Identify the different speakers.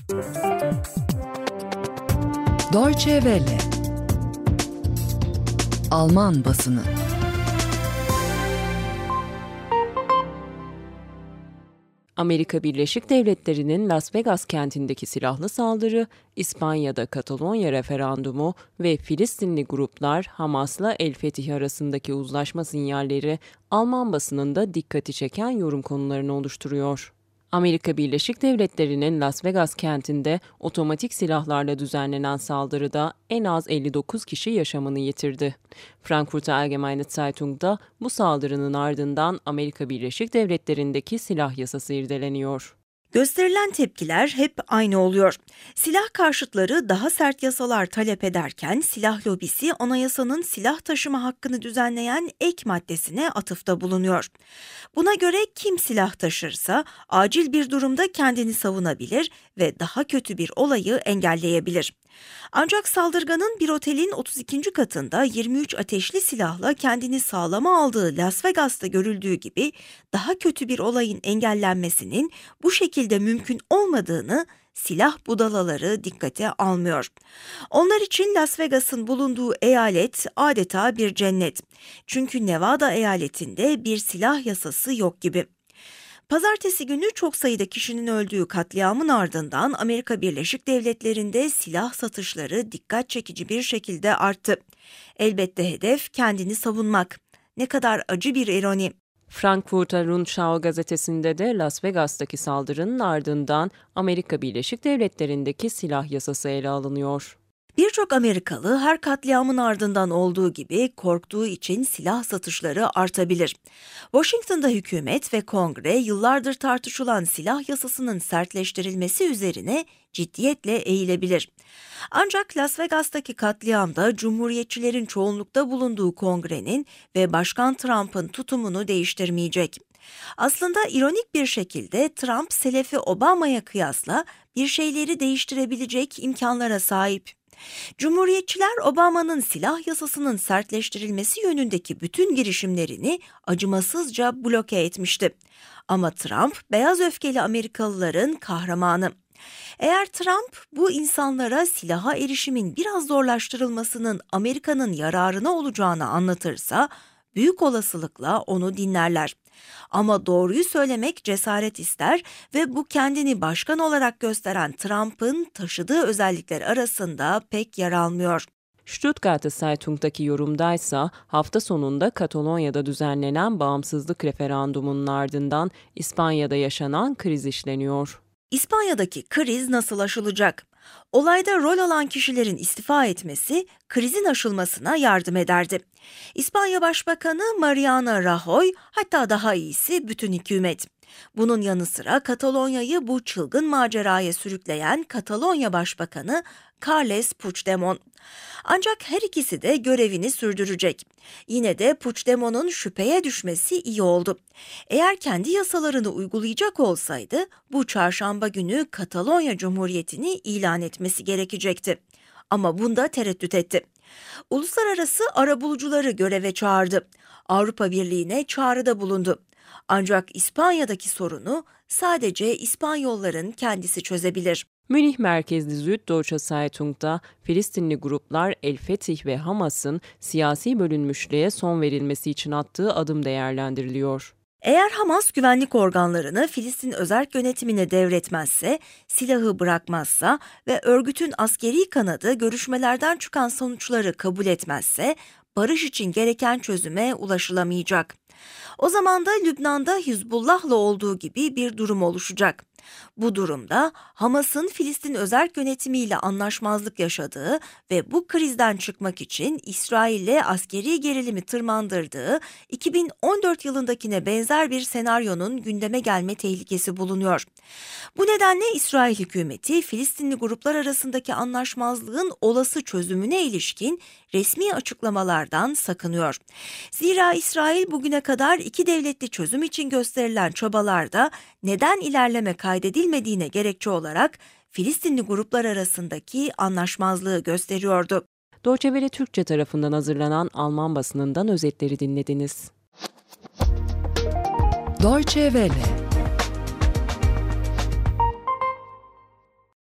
Speaker 1: Deutsche Welle. Alman basını. Amerika Birleşik Devletleri'nin Las Vegas kentindeki silahlı saldırı, İspanya'da Katalonya referandumu ve Filistinli gruplar Hamas'la El Fetih arasındaki uzlaşma sinyalleri Alman basınında dikkati çeken yorum konularını oluşturuyor. Amerika Birleşik Devletleri'nin Las Vegas kentinde otomatik silahlarla düzenlenen saldırıda en az 59 kişi yaşamını yitirdi. Frankfurter Allgemeine Zeitung'da bu saldırının ardından Amerika Birleşik Devletleri'ndeki silah yasası irdeleniyor.
Speaker 2: Gösterilen tepkiler hep aynı oluyor. Silah karşıtları daha sert yasalar talep ederken silah lobisi anayasanın silah taşıma hakkını düzenleyen ek maddesine atıfta bulunuyor. Buna göre kim silah taşırsa acil bir durumda kendini savunabilir ve daha kötü bir olayı engelleyebilir. Ancak saldırganın bir otelin 32. katında 23 ateşli silahla kendini sağlama aldığı Las Vegas'ta görüldüğü gibi daha kötü bir olayın engellenmesinin bu şekilde mümkün olmadığını silah budalaları dikkate almıyor. Onlar için Las Vegas'ın bulunduğu eyalet adeta bir cennet. Çünkü Nevada eyaletinde bir silah yasası yok gibi. Pazartesi günü çok sayıda kişinin öldüğü katliamın ardından Amerika Birleşik Devletleri'nde silah satışları dikkat çekici bir şekilde arttı. Elbette hedef kendini savunmak. Ne kadar acı bir ironi.
Speaker 1: Frankfurter Rundschau gazetesinde de Las Vegas'taki saldırının ardından Amerika Birleşik Devletleri'ndeki silah yasası ele alınıyor.
Speaker 2: Birçok Amerikalı her katliamın ardından olduğu gibi korktuğu için silah satışları artabilir. Washington'da hükümet ve kongre yıllardır tartışılan silah yasasının sertleştirilmesi üzerine ciddiyetle eğilebilir. Ancak Las Vegas'taki katliamda Cumhuriyetçilerin çoğunlukta bulunduğu kongrenin ve Başkan Trump'ın tutumunu değiştirmeyecek. Aslında ironik bir şekilde Trump, Selefi Obama'ya kıyasla bir şeyleri değiştirebilecek imkanlara sahip. Cumhuriyetçiler Obama'nın silah yasasının sertleştirilmesi yönündeki bütün girişimlerini acımasızca bloke etmişti. Ama Trump, beyaz öfkeli Amerikalıların kahramanı. Eğer Trump bu insanlara silaha erişimin biraz zorlaştırılmasının Amerika'nın yararına olacağını anlatırsa, büyük olasılıkla onu dinlerler. Ama doğruyu söylemek cesaret ister ve bu kendini başkan olarak gösteren Trump'ın taşıdığı özellikler arasında pek yer almıyor.
Speaker 1: Stuttgarter Zeitung'daki yorumdaysa hafta sonunda Katalonya'da düzenlenen bağımsızlık referandumunun ardından İspanya'da yaşanan kriz işleniyor.
Speaker 2: İspanya'daki kriz nasıl aşılacak? Olayda rol alan kişilerin istifa etmesi krizin aşılmasına yardım ederdi. İspanya Başbakanı Mariano Rajoy, hatta daha iyisi bütün hükümet. Bunun yanı sıra Katalonya'yı bu çılgın maceraya sürükleyen Katalonya Başbakanı Carles Puigdemont. Ancak her ikisi de görevini sürdürecek. Yine de Puigdemont'un şüpheye düşmesi iyi oldu. Eğer kendi yasalarını uygulayacak olsaydı bu çarşamba günü Katalonya Cumhuriyeti'ni ilan etmesi gerekecekti. Ama bunda tereddüt etti. Uluslararası arabulucuları göreve çağırdı. Avrupa Birliği'ne çağrıda bulundu. Ancak İspanya'daki sorunu sadece İspanyolların kendisi çözebilir.
Speaker 1: Münih merkezli Süddeutsche Zeitung'da Filistinli gruplar El Fetih ve Hamas'ın siyasi bölünmüşlüğe son verilmesi için attığı adım değerlendiriliyor.
Speaker 2: Eğer Hamas güvenlik organlarını Filistin özerk yönetimine devretmezse, silahı bırakmazsa ve örgütün askeri kanadı görüşmelerden çıkan sonuçları kabul etmezse, barış için gereken çözüme ulaşılamayacak. O zaman da Lübnan'da Hizbullah'la olduğu gibi bir durum oluşacak. Bu durumda Hamas'ın Filistin özerk yönetimiyle anlaşmazlık yaşadığı ve bu krizden çıkmak için İsrail'le askeri gerilimi tırmandırdığı 2014 yılındakine benzer bir senaryonun gündeme gelme tehlikesi bulunuyor. Bu nedenle İsrail hükümeti Filistinli gruplar arasındaki anlaşmazlığın olası çözümüne ilişkin resmi açıklamalardan sakınıyor. Zira İsrail bugüne kadar iki devletli çözüm için gösterilen çabalarda neden ilerleme kaydedilmediğine gerekçe olarak Filistinli gruplar arasındaki anlaşmazlığı gösteriyordu.
Speaker 1: Deutsche Welle Türkçe tarafından hazırlanan Alman basınından özetleri dinlediniz. Deutsche Welle